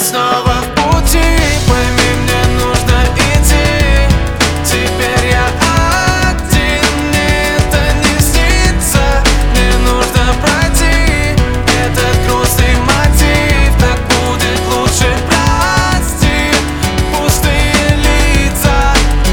снова в пути, пойми, мне нужно идти. Теперь я один, мне это не снится. Мне нужно пройти этот грустный мотив. Так будет лучше, прости, пустые лица.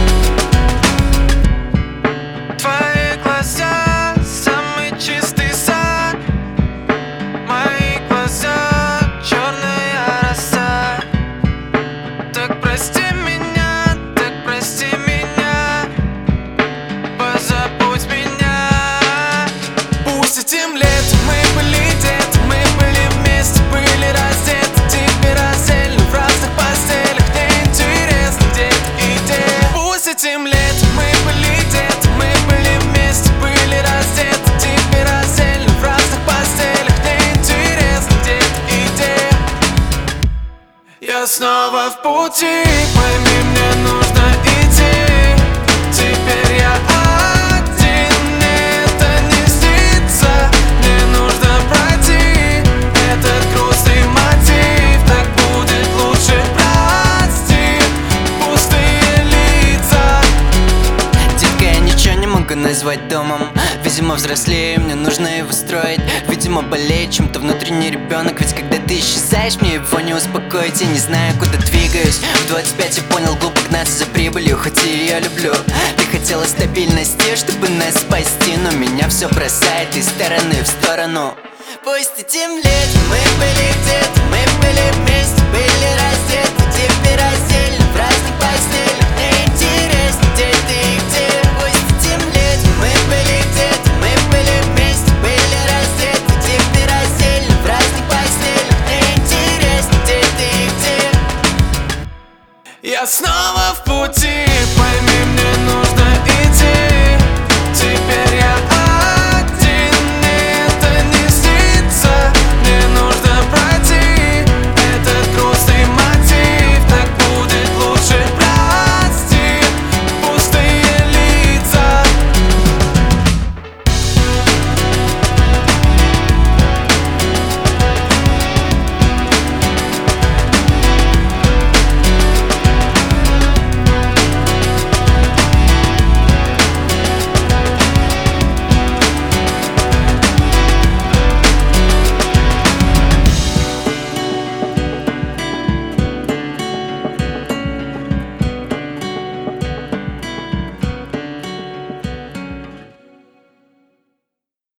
Твои глаза — самый чистый сад. Мои глаза — черная роса. Так прости меня, позабудь меня. Пусть этим летом мы были дети, мы были вместе, были раздеты. Теперь раздельно в разных постелях, неинтересно, где ты и где. Пусть этим летом мы были дети, мы были вместе, были раздеты. Теперь раздельно в разных постелях, неинтересно, где ты и где. Я снова в пути, пойми, мне нужно идти. Теперь я один, мне это не снится. Мне нужно пройти этот грустный мотив. Так будет лучше, прости, пустые лица. Детка, я ничего не могу назвать домом. Видимо, взрослею, мне нужно его строить. Видимо, болеет чем-то внутренний ребенок. Ведь когда ты исчезаешь, мне его не успокоить. Я не знаю, куда двигаюсь. В 25 я понял, глупо гнаться за прибылью. Хоть и ее люблю. Ты хотела стабильности, чтобы нас спасти, но меня все бросает из стороны в сторону. Пусть этим летом мы были где-то, мы были вместе.